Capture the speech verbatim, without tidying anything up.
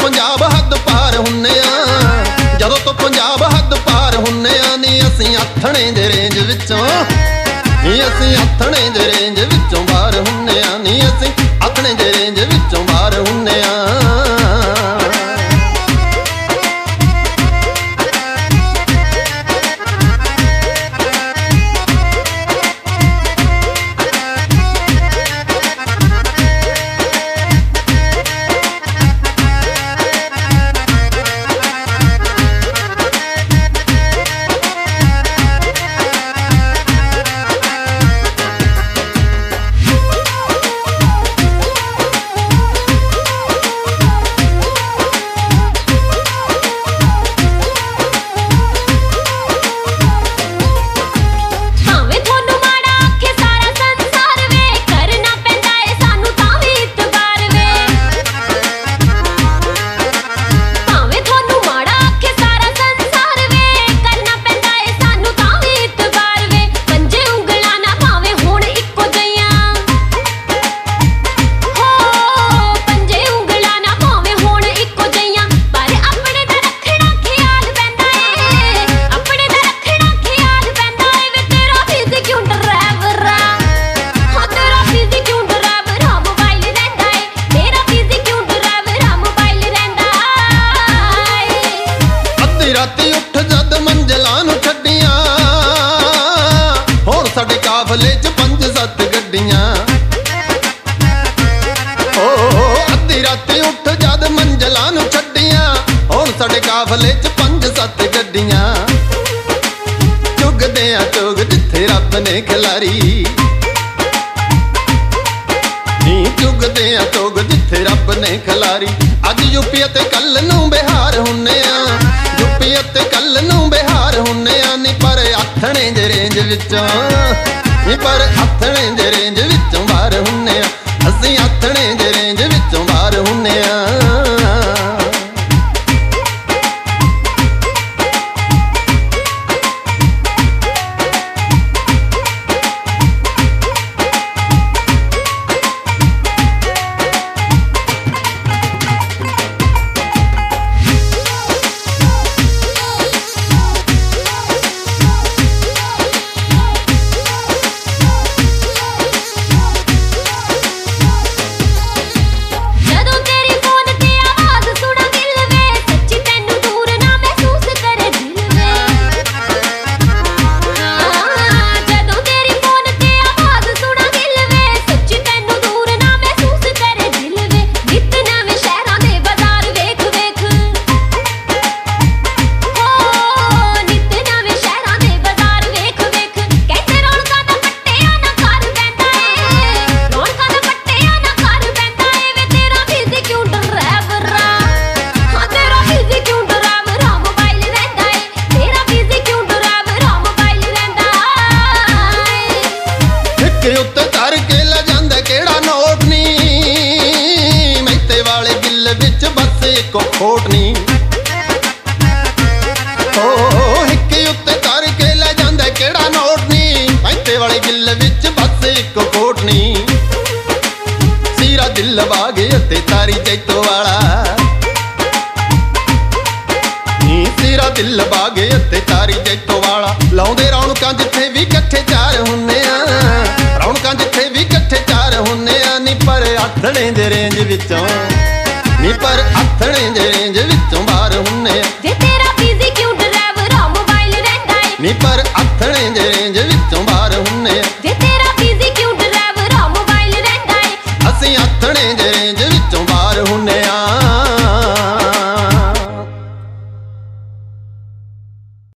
पंजाब हद पार हुन्ने आ, जदों तो पंजाब हद पार हुन्ने आ नी असीं आथणे दे रेंज विचों, नी असीं आथणे दे रेंज विचों बाहर हुन्ने आ, नी असीं आथणे दे रेंज विचों बाहर हुन्ने आ। राती उठ जद मंजिलां नूं छड्डियां, हुण साडे काफले च पंज सत्त गड्डियां। ओ अद्धी राती उठ जद मंजिलां नूं छड्डियां, हुण साडे काफले च पंज सत्त गड्डियां। चुगदे आ चुग जिथे रब ने खिलारी, नी चुगदे आ चुग जिथे रब ने खिलारी। अज यूपी ते कल नूं बिहार हुन्ने आ, यूपी ते कल नूं बिहार हुन्ने आ नी पर आथणे दे रेंज विचों, नी पर आथणे दे रेंज विचों बाहर हुन्ने आ, असीं आथणे दे रेंज विचों बाहर हुन्ने आ। उत्ते तर के ला जांदा केड़ा नोट नी, मैते वाले गिल विच बस इको खोट नी। ओ हिक्के उत्ते तर के ला जांदा केड़ा नोट नी, मैते वाले गिल विच बस इको खोट नी। सीरा दिल बागे ते तारी जैतो वाला, नी सीरा दिल बागे ते तारी जैतो वाला। लाउंदे रौनकां जिथे भी कट्ठे चार हुन्ने आ, रौनकां जिथे भी कट्ठे चार हुन्ने आ नी पर आथणे दे रेंज विचों, नी पर आथणे दे रेंज विचों बाहर हुन्ने आ। जे तेरा बिजी क्यों ड्राइवर आ मोबाइल रहिंदा है, नी पर